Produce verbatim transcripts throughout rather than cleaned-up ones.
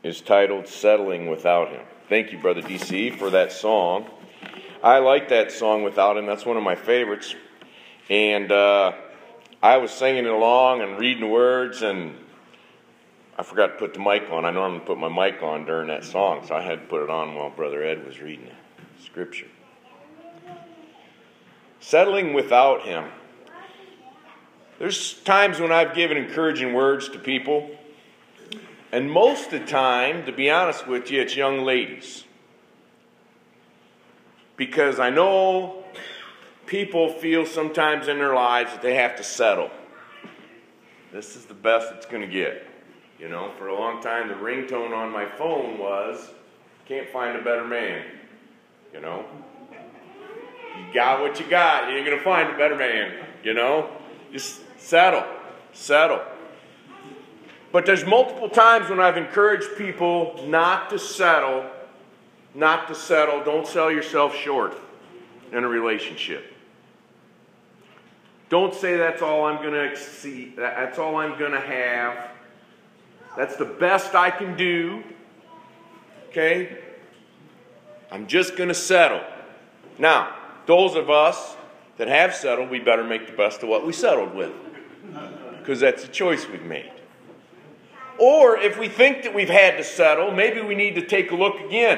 is titled Settling Without Him. Thank you, Brother D C, for that song. I like that song, Without Him. That's one of my favorites. And uh, I was singing it along and reading the words, and I forgot to put the mic on. I normally put my mic on during that song, so I had to put it on while Brother Ed was reading the scripture. Settling without Him. There's times when I've given encouraging words to people, and most of the time, to be honest with you, it's young ladies. Because I know people feel sometimes in their lives that they have to settle. This is the best it's going to get. You know, for a long time, the ringtone on my phone was, can't find a better man. You know, you got what you got, you ain't going to find a better man. You know, just settle, settle. But there's multiple times when I've encouraged people not to settle, not to settle. Don't sell yourself short in a relationship. Don't say that's all I'm going to see, that's all I'm going to have. That's the best I can do. Okay? I'm just going to settle. Now, those of us that have settled, we better make the best of what we settled with. Because that's a choice we've made. Or if we think that we've had to settle, maybe we need to take a look again.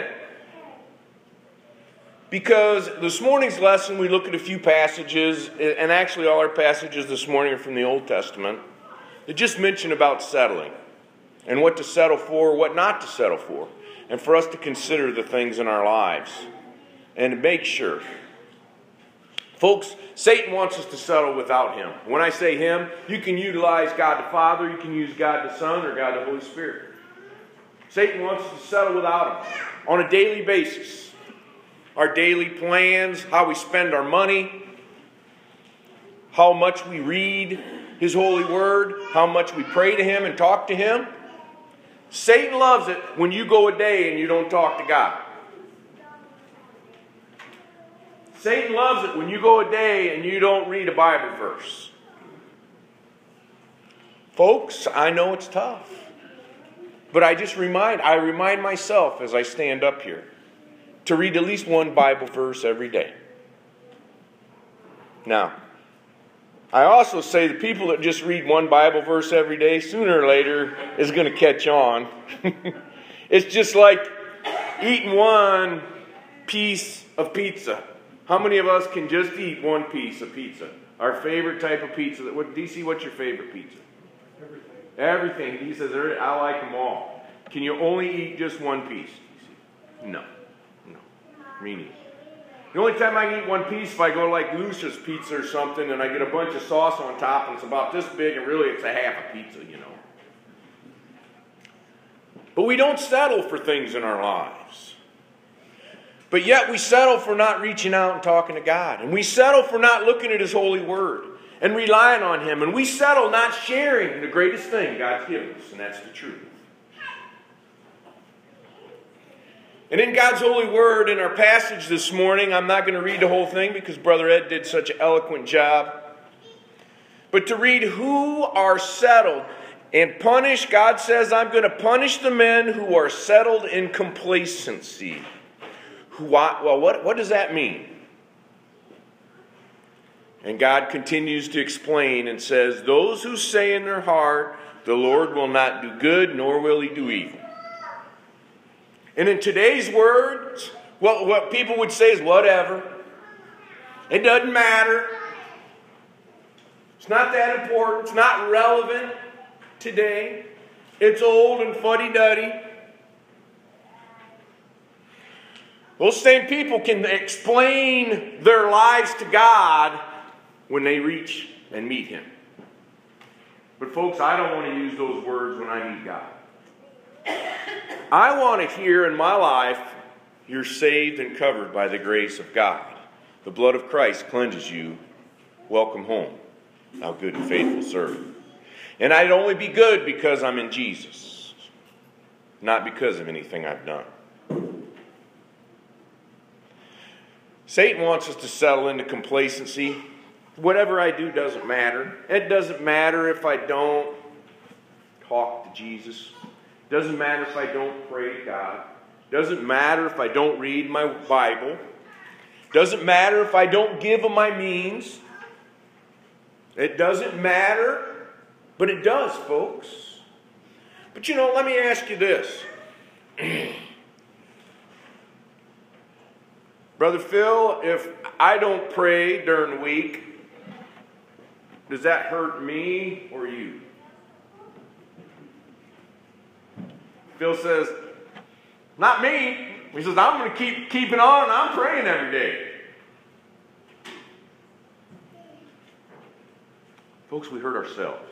Because this morning's lesson, we look at a few passages, and actually all our passages this morning are from the Old Testament, that just mention about settling, and what to settle for, what not to settle for, and for us to consider the things in our lives, and to make sure. Folks, Satan wants us to settle without Him. When I say Him, you can utilize God the Father, you can use God the Son, or God the Holy Spirit. Satan wants us to settle without Him on a daily basis. Our daily plans, how we spend our money, how much we read His holy word, how much we pray to Him and talk to Him. Satan loves it when you go a day and you don't talk to God. Satan loves it when you go a day and you don't read a Bible verse. Folks, I know it's tough. But I just remind, I remind myself as I stand up here to read at least one Bible verse every day. Now, I also say the people that just read one Bible verse every day, sooner or later is going to catch on. It's just like eating one piece of pizza. How many of us can just eat one piece of pizza? Our favorite type of pizza. What, D C, what's your favorite pizza? Everything. Everything. He says, I like them all. Can you only eat just one piece? No. No. Me neither. The only time I can eat one piece if I go to like Lucia's Pizza or something and I get a bunch of sauce on top and it's about this big and really it's a half a pizza, you know. But we don't settle for things in our lives. But yet we settle for not reaching out and talking to God. And we settle for not looking at His holy word and relying on Him. And we settle not sharing the greatest thing God's given us, and that's the truth. And in God's holy word, in our passage this morning, I'm not going to read the whole thing because Brother Ed did such an eloquent job. But to read who are settled and punish, God says, I'm going to punish the men who are settled in complacency. Who, well, what, what does that mean? And God continues to explain and says, those who say in their heart, the Lord will not do good, nor will He do evil. And in today's words, what, what people would say is whatever. It doesn't matter. It's not that important. It's not relevant today. It's old and fuddy-duddy. Those same people can explain their lives to God when they reach and meet Him. But folks, I don't want to use those words when I meet God. I want to hear in my life, you're saved and covered by the grace of God. The blood of Christ cleanses you. Welcome home, thou good and faithful servant. And I'd only be good because I'm in Jesus, not because of anything I've done. Satan wants us to settle into complacency. Whatever I do doesn't matter. It doesn't matter if I don't talk to Jesus. Doesn't matter if I don't pray to God. Doesn't matter if I don't read my Bible. Doesn't matter if I don't give of my means. It doesn't matter, but it does, folks. But you know, let me ask you this. Brother Phil, if I don't pray during the week, does that hurt me or you? Phil says, not me. He says, I'm going to keep keeping on and I'm praying every day. Folks, we hurt ourselves.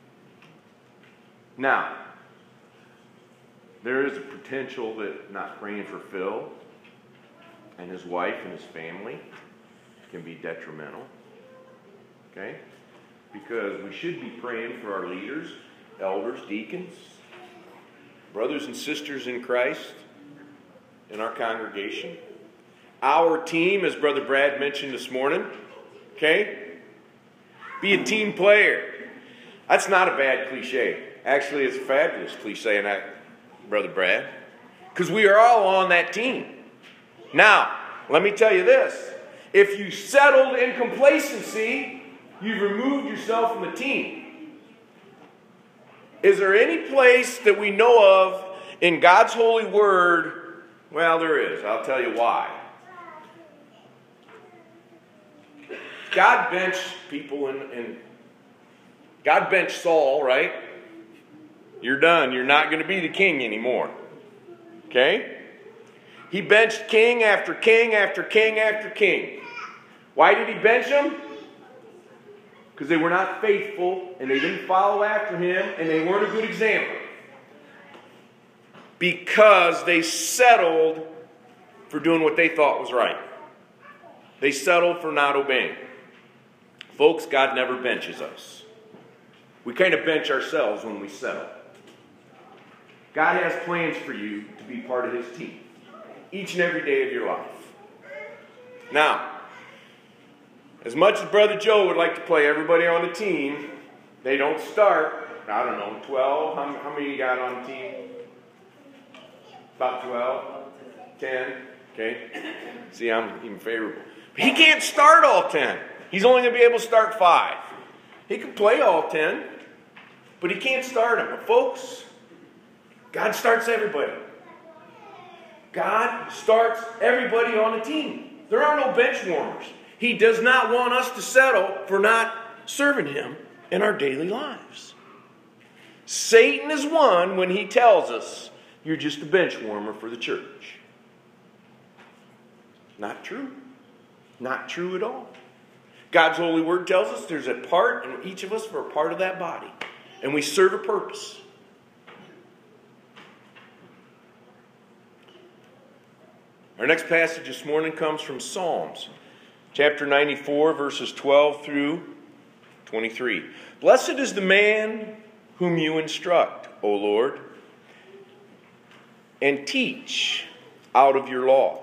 Now, there is a potential that not praying for Phil and his wife and his family can be detrimental. Okay? Because we should be praying for our leaders, elders, deacons, brothers and sisters in Christ in our congregation. Our team, as Brother Brad mentioned this morning, okay? Be a team player. That's not a bad cliche. Actually, it's a fabulous cliche, and I, Brother Brad, because we are all on that team. Now, let me tell you this. If you settled in complacency, you've removed yourself from the team. Is there any place that we know of in God's holy word? Well, there is. I'll tell you why. God benched people in, in God benched Saul, right? You're done. You're not going to be the king anymore. Okay? He benched king after king after king after king. Why did he bench them? Because they were not faithful and they didn't follow after him and they weren't a good example. Because they settled for doing what they thought was right. They settled for not obeying. Folks, God never benches us. We kind of bench ourselves when we settle. God has plans for you to be part of his team. Each and every day of your life. Now, as much as Brother Joe would like to play everybody on the team, they don't start, I don't know, twelve? How, how many you got on the team? About twelve? ten? Okay. See, I'm even favorable. But he can't start all ten. He's only going to be able to start five. He can play all ten, but he can't start them. But folks, God starts everybody. God starts everybody on the team. There are no bench warmers. He does not want us to settle for not serving him in our daily lives. Satan is one when he tells us you're just a bench warmer for the church. Not true. Not true at all. God's holy word tells us there's a part in each of us for a part of that body. And we serve a purpose. Our next passage this morning comes from Psalms, chapter ninety-four, verses twelve through twenty-three. Blessed is the man whom you instruct, O Lord, and teach out of your law,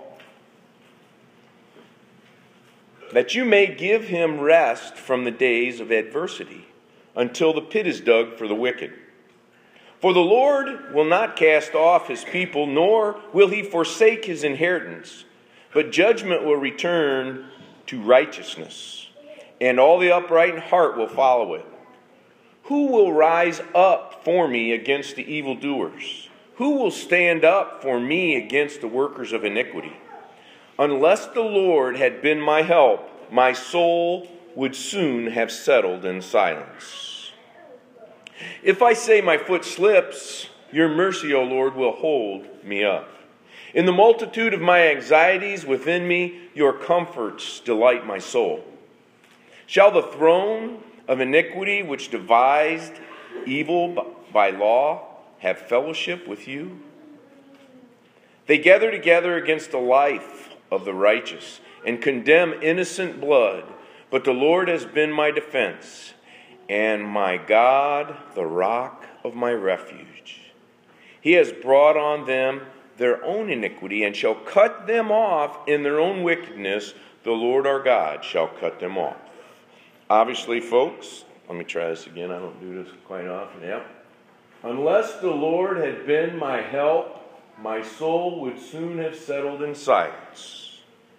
that you may give him rest from the days of adversity, until the pit is dug for the wicked. For the Lord will not cast off his people, nor will he forsake his inheritance, but judgment will return to righteousness, and all the upright in heart will follow it. Who will rise up for me against the evildoers? Who will stand up for me against the workers of iniquity? Unless the Lord had been my help, my soul would soon have settled in silence. If I say my foot slips, your mercy, O Lord, will hold me up. In the multitude of my anxieties within me, your comforts delight my soul. Shall the throne of iniquity which devised evil by law have fellowship with you? They gather together against the life of the righteous and condemn innocent blood, but the Lord has been my defense, and my God, the rock of my refuge. He has brought on them their own iniquity, and shall cut them off in their own wickedness. The Lord our God shall cut them off. Obviously, folks, let me try this again. I don't do this quite often. Yep. Unless the Lord had been my help, my soul would soon have settled in silence.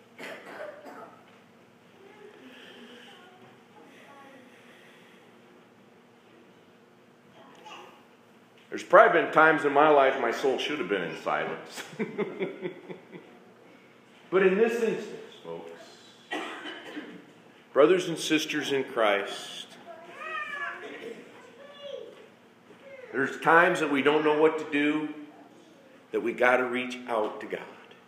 There's probably been times in my life my soul should have been in silence. But in this instance, folks, brothers and sisters in Christ, there's times that we don't know what to do, that we got to reach out to God.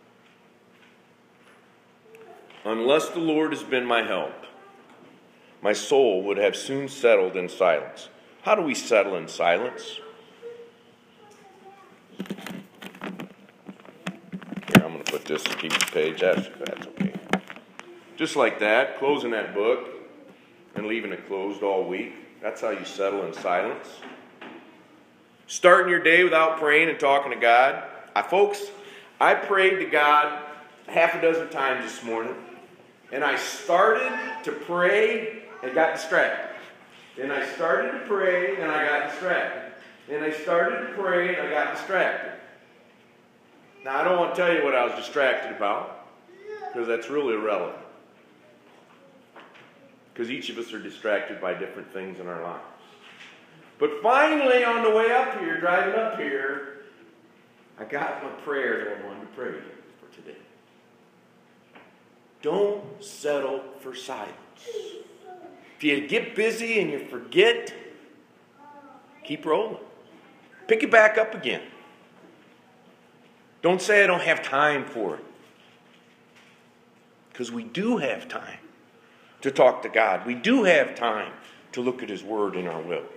Unless the Lord has been my help, my soul would have soon settled in silence. How do we settle in silence? Here, I'm going to put this to keep the page. That's, that's okay. Just like that, closing that book and leaving it closed all week. That's how you settle in silence. Starting your day without praying and talking to God. I, folks, I prayed to God half a dozen times this morning. And I started to pray and got distracted. Then I started to pray and I got distracted. Then I started to pray and I got distracted. Now, I don't want to tell you what I was distracted about, because that's really irrelevant. Because each of us are distracted by different things in our lives. But finally, on the way up here, driving up here, I got my prayer that I wanted to pray for today. Don't settle for silence. If you get busy and you forget, keep rolling. Pick it back up again. Don't say I don't have time for it. Because we do have time to talk to God. We do have time to look at His Word in our will.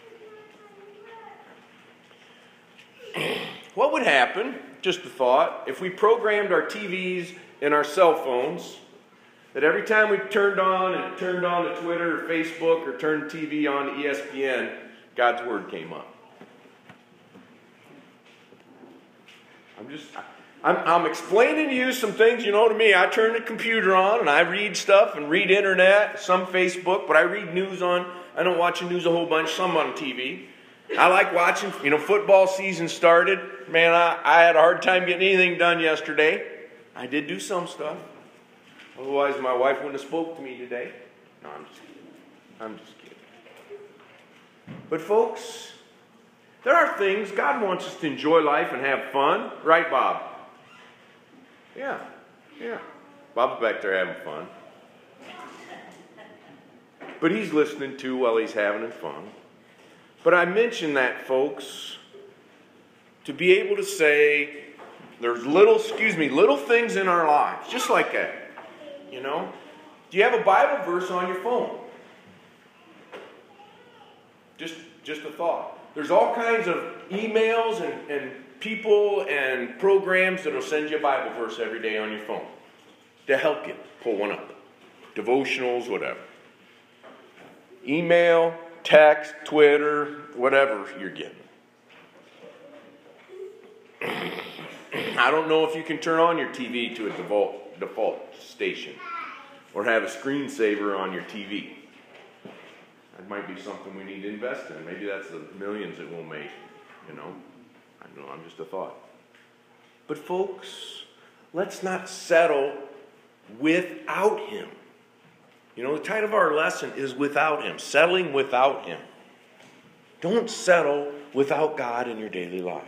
What would happen, just a thought, if we programmed our T Vs and our cell phones, that every time we turned on and turned on to Twitter or Facebook or turned the T V on to E S P N, God's Word came up? I'm just, I'm, I'm explaining to you some things, you know, to me. I turn the computer on and I read stuff and read internet, some Facebook, but I read news on, I don't watch the news a whole bunch, some on T V. I like watching, you know, football season started. Man, I, I had a hard time getting anything done yesterday. I did do some stuff. Otherwise, my wife wouldn't have spoke to me today. No, I'm just kidding. I'm just kidding. But folks, there are things, God wants us to enjoy life and have fun. Right, Bob? Yeah, yeah. Bob's back there having fun. But he's listening too while he's having fun. But I mention that, folks, to be able to say there's little, excuse me, little things in our lives, just like that. You know? Do you have a Bible verse on your phone? Just, just a thought. There's all kinds of emails and, and people and programs that will send you a Bible verse every day on your phone to help you pull one up. Devotionals, whatever. Email, text, Twitter, whatever you're getting. I don't know if you can turn on your T V to a default, default station or have a screensaver on your T V. That might be something we need to invest in. Maybe that's the millions it will make, you know. I don't know, I'm just a thought. But folks, let's not settle without Him. You know, the title of our lesson is Without Him, settling without Him. Don't settle without God in your daily life.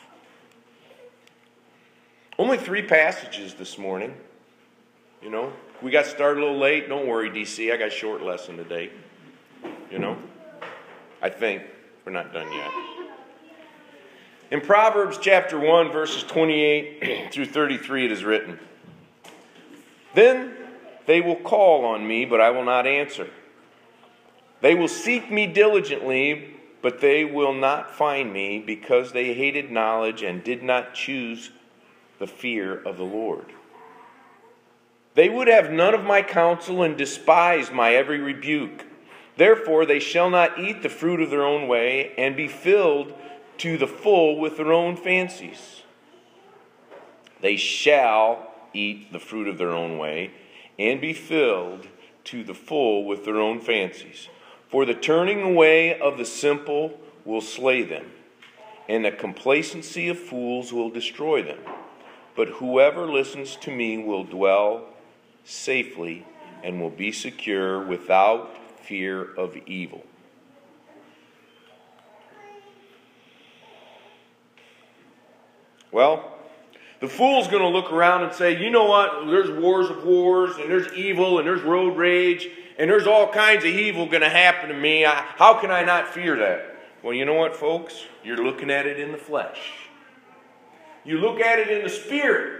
Only three passages this morning. You know, we got started a little late. Don't worry, D C. I got a short lesson today. You know, I think we're not done yet. In Proverbs chapter one, verses twenty-eight through thirty-three, it is written, "Then they will call on me, but I will not answer. They will seek me diligently, but they will not find me, because they hated knowledge and did not choose the fear of the Lord. They would have none of my counsel and despised my every rebuke. Therefore they shall not eat the fruit of their own way, and be filled to the full with their own fancies. They shall eat the fruit of their own way, and be filled to the full with their own fancies. For the turning away of the simple will slay them, and the complacency of fools will destroy them. But whoever listens to me will dwell safely and will be secure without fear of evil. Well, the fool's going to look around and say, you know what, there's wars of wars, and there's evil, and there's road rage, and there's all kinds of evil going to happen to me. I, how can I not fear that? Well, you know what, folks? You're looking at it in the flesh. You look at it in the spirit.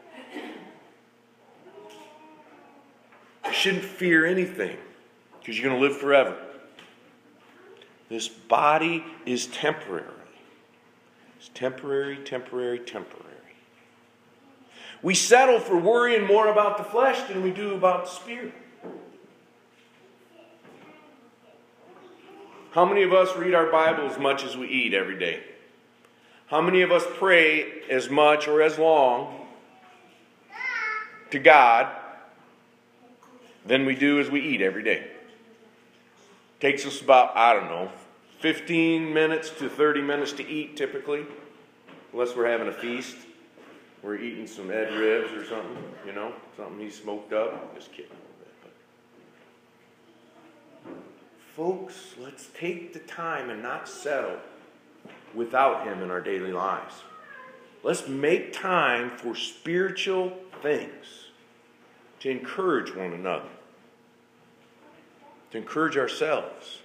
You shouldn't fear anything, because you're going to live forever. This body is temporary. It's temporary, temporary, temporary. We settle for worrying more about the flesh than we do about the spirit. How many of us read our Bible as much as we eat every day? How many of us pray as much or as long to God than we do as we eat every day? Takes us about, I don't know, fifteen minutes to thirty minutes to eat typically, unless we're having a feast. We're eating some Ed ribs or something, you know, something he smoked up. Just kidding a little bit. But folks, let's take the time and not settle without him in our daily lives. Let's make time for spiritual things to encourage one another, to encourage ourselves.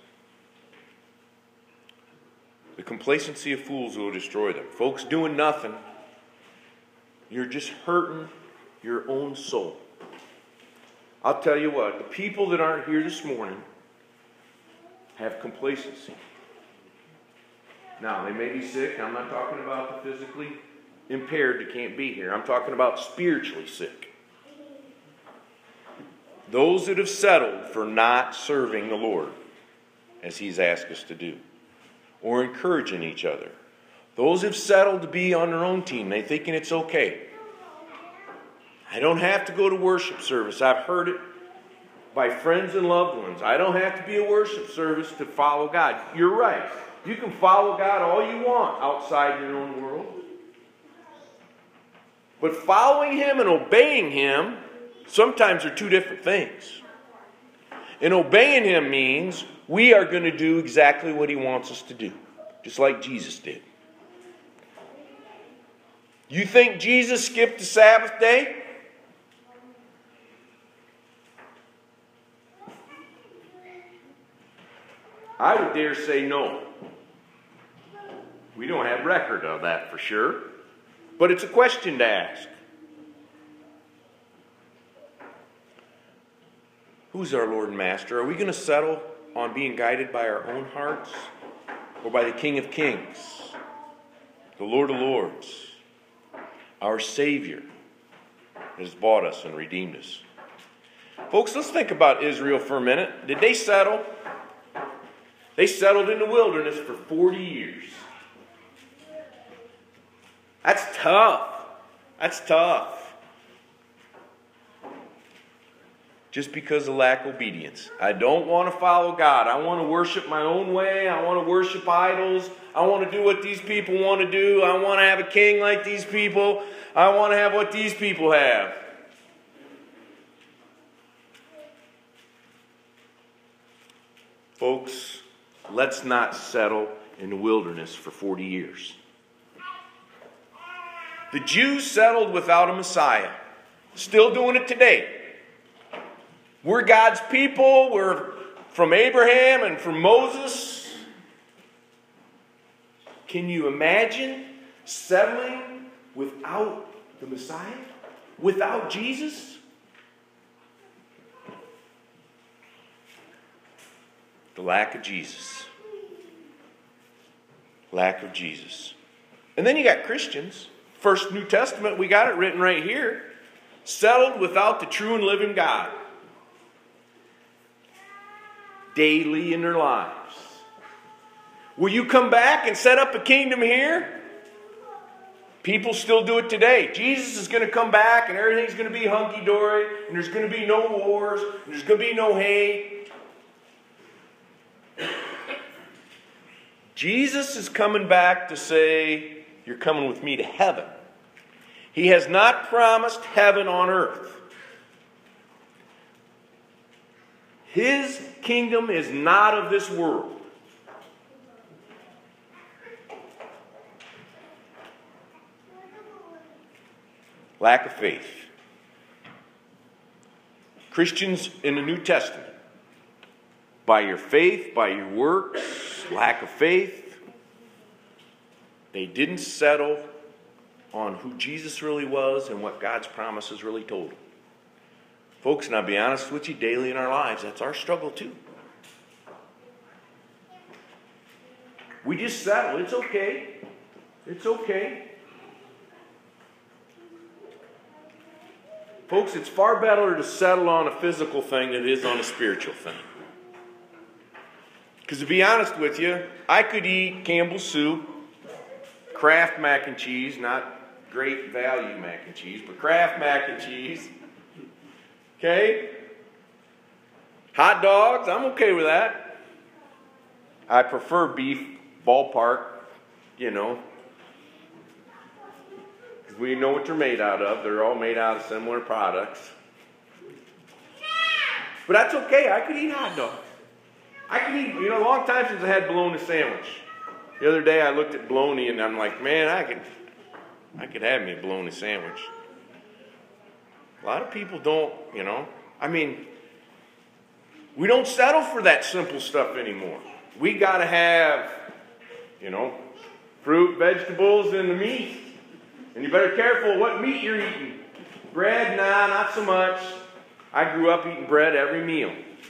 The complacency of fools will destroy them. Folks doing nothing, you're just hurting your own soul. I'll tell you what, the people that aren't here this morning have complacency. Now, they may be sick. I'm not talking about the physically impaired that can't be here. I'm talking about spiritually sick. Those that have settled for not serving the Lord as He's asked us to do, or encouraging each other. Those have settled to be on their own team. They're thinking it's okay. I don't have to go to worship service. I've heard it by friends and loved ones. I don't have to be a worship service to follow God. You're right. You can follow God all you want outside your own world. But following Him and obeying Him sometimes are two different things. And obeying Him means we are going to do exactly what He wants us to do, just like Jesus did. You think Jesus skipped the Sabbath day? I would dare say no. We don't have record of that for sure, but it's a question to ask. Who's our Lord and Master? Are we going to settle on being guided by our own hearts or by the King of Kings, the Lord of Lords, our Savior that has bought us and redeemed us? Folks, let's think about Israel for a minute. Did they settle? They settled in the wilderness for forty years. That's tough. That's tough. Just because of lack of obedience. I don't want to follow God. I want to worship my own way. I want to worship idols. I want to do what these people want to do. I want to have a king like these people. I want to have what these people have. Folks, let's not settle in the wilderness for forty years. The Jews settled without a Messiah. Still doing it today. We're God's people. We're from Abraham and from Moses. Can you imagine settling without the Messiah? Without Jesus? The lack of Jesus. Lack of Jesus. And then you got Christians. First New Testament, we got it written right here. Settled without the true and living God. Daily in their lives. Will you come back and set up a kingdom here? People still do it today. Jesus is going to come back and everything's going to be hunky-dory and there's going to be no wars and there's going to be no hate. Jesus is coming back to say, you're coming with me to heaven. He has not promised heaven on earth. His kingdom is not of this world. Lack of faith. Christians in the New Testament, by your faith, by your works, lack of faith, they didn't settle on who Jesus really was and what God's promises really told them. Folks, and I'll be honest with you, daily in our lives, that's our struggle too. We just settle. It's okay. It's okay. Folks, it's far better to settle on a physical thing than it is on a spiritual thing. Because to be honest with you, I could eat Campbell's soup, Kraft mac and cheese, not Great Value mac and cheese, but Kraft mac and cheese. Okay? Hot dogs, I'm okay with that. I prefer beef, ballpark, you know. Because we know what they're made out of. They're all made out of similar products. But that's okay. I could eat hot dogs. I could eat, you know, a long time since I had bologna sandwich. The other day I looked at bologna and I'm like, man, I could, I could have me a bologna sandwich. A lot of people don't, you know. I mean, we don't settle for that simple stuff anymore. We got to have, you know, fruit, vegetables, and the meat. And you better be careful what meat you're eating. Bread, nah, not so much. I grew up eating bread every meal.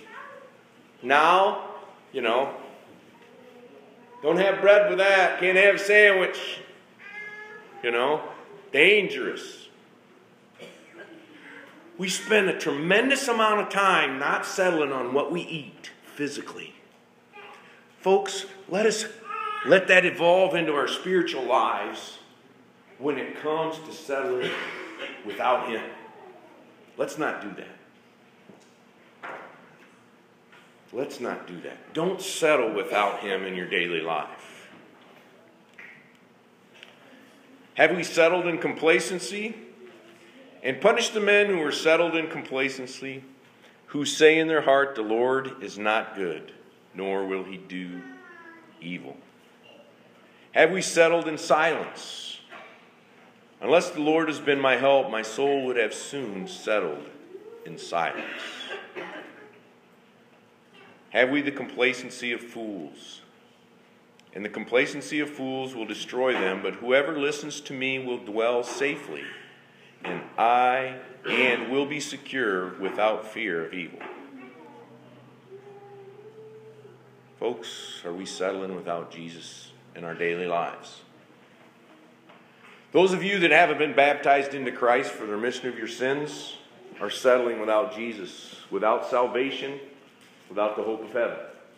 Now, you know, don't have bread with that. Can't have a sandwich. You know, dangerous. We spend a tremendous amount of time not settling on what we eat physically. Folks, let us let that evolve into our spiritual lives when it comes to settling without Him. Let's not do that. Let's not do that. Don't settle without Him in your daily life. Have we settled in complacency? And punish the men who are settled in complacency, who say in their heart, the Lord is not good, nor will He do evil. Have we settled in silence? Unless the Lord has been my help, my soul would have soon settled in silence. Have we the complacency of fools? And the complacency of fools will destroy them, but whoever listens to me will dwell safely, and I and will be secure without fear of evil. Folks, are we settling without Jesus in our daily lives? Those of you that haven't been baptized into Christ for the remission of your sins are settling without Jesus, without salvation, without the hope of heaven.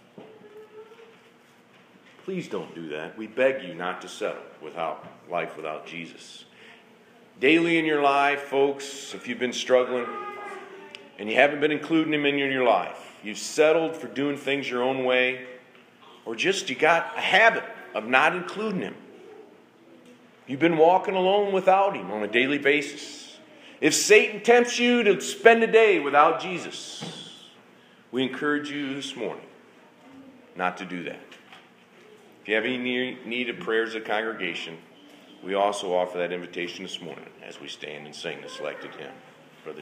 Please don't do that. We beg you not to settle without life without Jesus. Daily in your life, folks, if you've been struggling and you haven't been including Him in your life, you've settled for doing things your own way, or just you got a habit of not including Him. You've been walking alone without Him on a daily basis. If Satan tempts you to spend a day without Jesus, we encourage you this morning not to do that. If you have any need of prayers of congregation, we also offer that invitation this morning as we stand and sing the selected hymn. Brother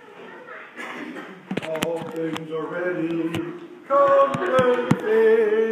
D C. All things are ready. Come and